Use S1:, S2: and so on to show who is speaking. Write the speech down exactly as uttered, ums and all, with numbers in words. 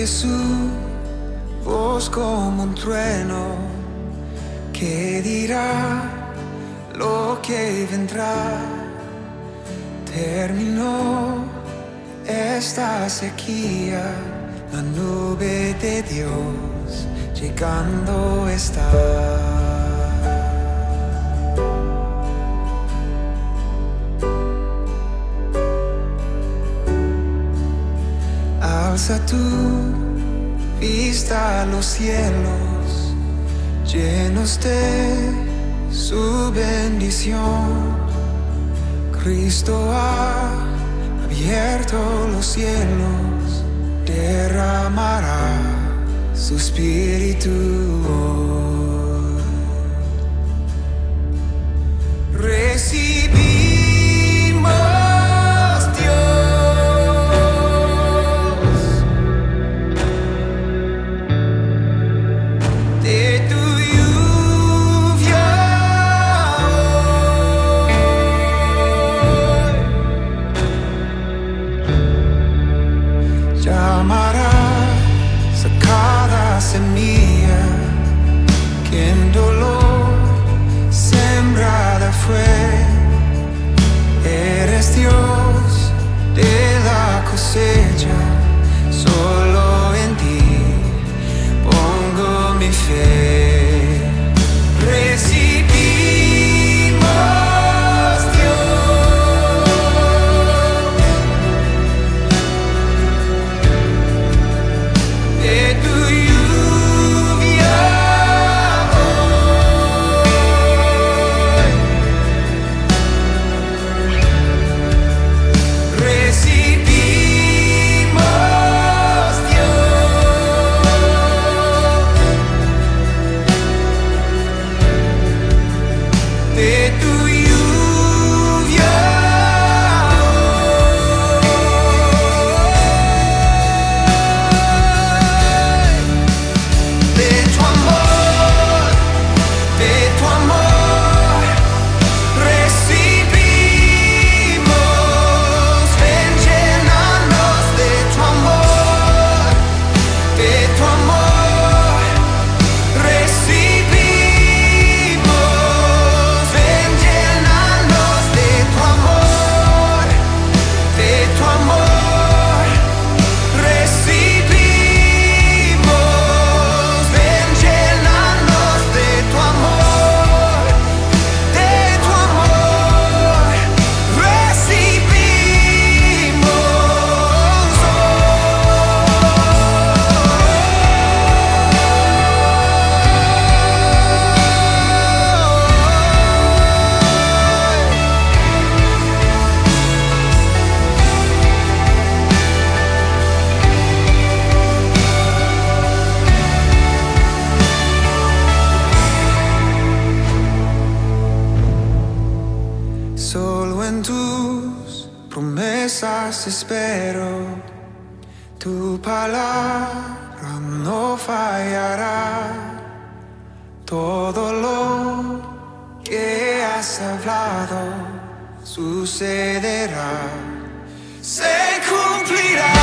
S1: oye su voz como un trueno que dirá lo que vendrá. Terminó esta sequía, la nube de Dios llegando está. Alza tu vista a los cielos, llenos de su bendición. Cristo ha abierto los cielos, derramará su espíritu hoy. Recibimos semilla que en dolor sembrada fue. Eres Dios de la cosecha, solo en ti pongo mi fe. Solo en tus promesas espero, tu palabra no fallará. Todo lo que has hablado sucederá, se cumplirá.